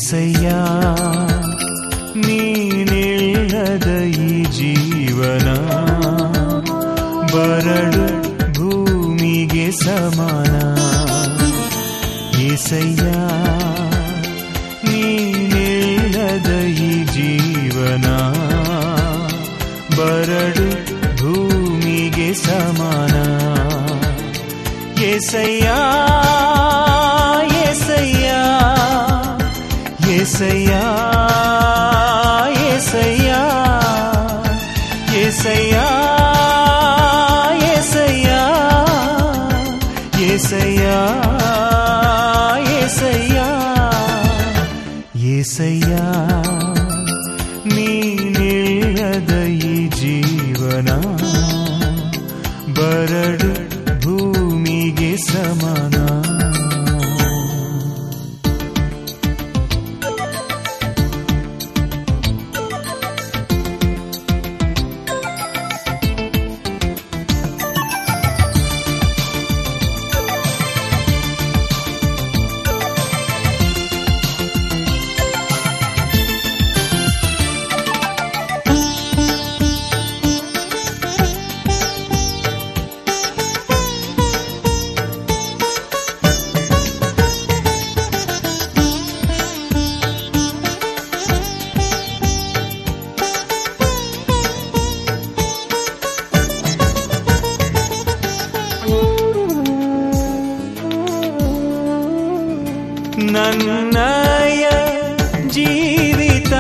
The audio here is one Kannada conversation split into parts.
ಏಸಯ್ಯ ನೀನಿಲ್ಲದ ಈ ಜೀವನ ಬರಡು ಭೂಮಿಗೆ ಸಮಾನ. ಏಸಯ್ಯ ನೀನಿಲ್ಲದ ಈ ಜೀವನ ಬರಡು ಭೂಮಿಗೆ ಸಮಾನ. ಏಸಯ್ಯ ಏಸಯ್ಯ ಏಸಯ್ಯ ಏಸಯ್ಯ ಏಸಯ್ಯ ಏಸಯ್ಯ ಏಸಯ್ಯ ಏಸಯ್ಯ ಏಸಯ್ಯ ನೀನಿಲ್ಲದ ಈ ಜೀವನ ಬರಡು ಭೂಮಿಗೆ ಸಮಾನ. ನನ್ನಯ ಜೀವಿತ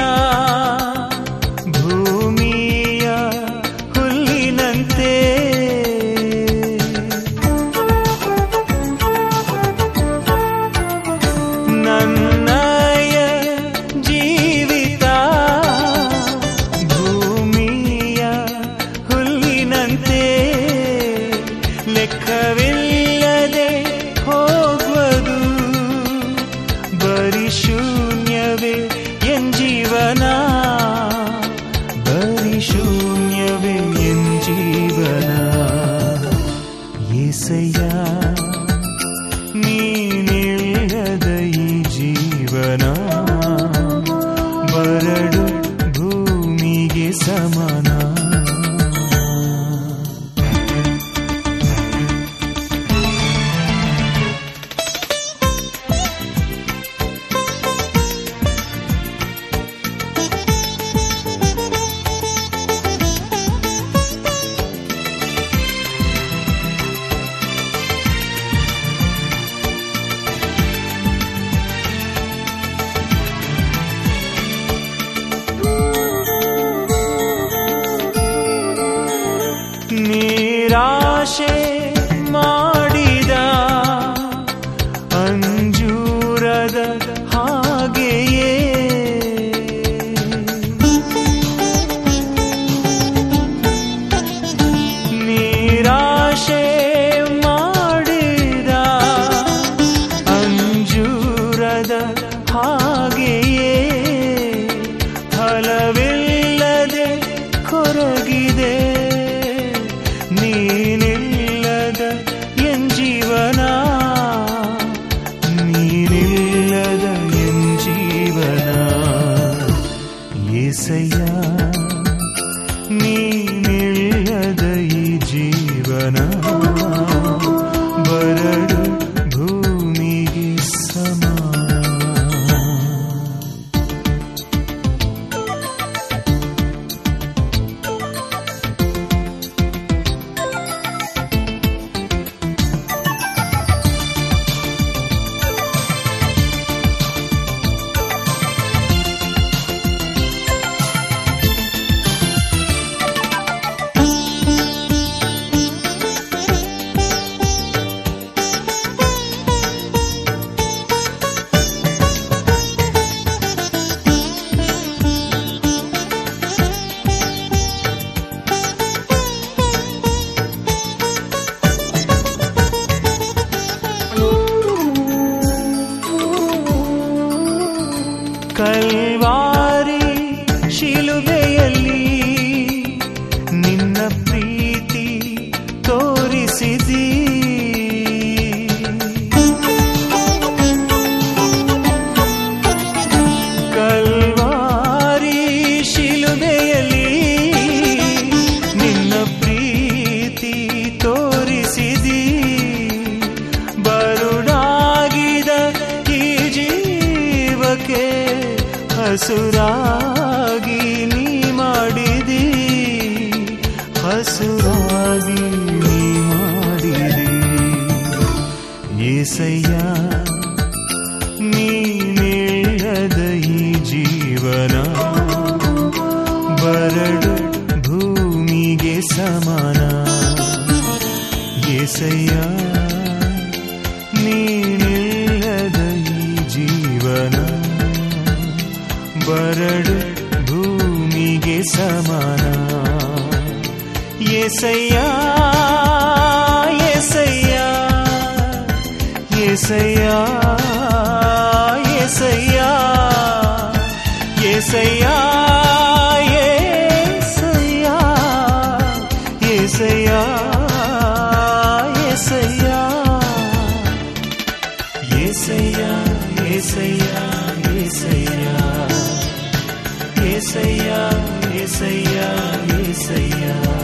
ಭೂಮಿಯ ಹುಲ್ಲಿನಂತೆ ನನ್ನಯ ಜೀವಿತ ಭೂಮಿಯ ಹುಲ್ಲಿನಂತೆ ಲೆಕ್ಕವಿಲ್ಲದೆ ಹೋಗುವುದು ಬರಿ ಶೂನ್ಯವೇ ಎನ್ ಜೀವನ ಬರಿ ಶೂನ್ಯವೇ ಎನ್ ಜೀವನ. ಏಸಯ್ಯ ನೀನಿಲ್ಲದ ಈ ಜೀವನ ಬರಡು ಭೂಮಿಗೆ ಸಮಾನ. ನಿರಾಶೆ ಮಾಡಿದ ಅಂಜೂರದ ಹಾಗೆಯೇ ನಿರಾಶೆ ಮಾಡಿದ ಅಂಜೂರದ ಹಾಗೆಯೇ ಫಲವಿಲ್ಲದೆ ಕೊರಗಿದೆ ನೀನಿಲ್ಲದ ಎನ್ ಜೀವನ ನೀನಿಲ್ಲದ ಎನ್ ಜೀವನ. ಏಸಯ್ಯ ನೀನಿಲ್ಲದ ಈ ಜೀವನ ಬರಡು ಭೂಮಿಗೆ ಸಮಾನ. ಕಲ್ವಾರಿ ಶಿಲುಬೆಯಲ್ಲಿ ನಿನ್ನ ಪ್ರೀತಿ ತೋರಿಸಿದಿ ಹಸುರಾಗಿ ನೀ ಮಾಡಿದಿ, ಹಸುರಾಗಿ ನೀ ಮಾಡಿದಿ. ಏಸಯ್ಯ ನೀನಿಲ್ಲದ ಈ ಜೀವನ ಬರಡು ಭೂಮಿಗೆ ಸಮಾನ. ಏಸಯ್ಯ ನೀನಿಲ್ಲದ ಈ ಜೀವನ ಬರಡು ಭೂಮಿಗೆ ಸಮಾನ. ಏಸಯ್ಯ ಏಸಯ್ಯ ಏಸಯ್ಯ ಏಸಯ್ಯ ಏಸಯ್ಯ ಏಸಯ್ಯ ಏಸಯ್ಯ ಏಸಯ್ಯ ಏಸಯ್ಯ ಏಸಯ್ಯ ಏಸಯ್ಯ ಏಸಯ್ಯ ಏಸಯ್ಯ